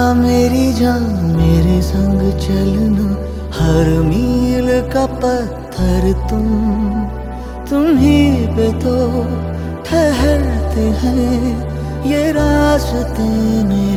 मेरी जान मेरे संग चलना, हर मील का पत्थर तुम ही पे तो ठहरते हैं ये रास्ते मेरे।